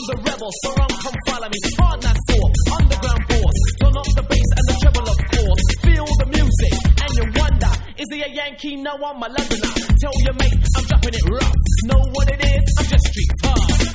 I'm the rebel, so come follow me. Hard not sore, underground force. Turn up the bass and the treble, of course. Feel the music and you wonder, is he a Yankee? No, I'm a Londoner. Tell your mate I'm dropping it rough. Know what it is? I'm just street tough.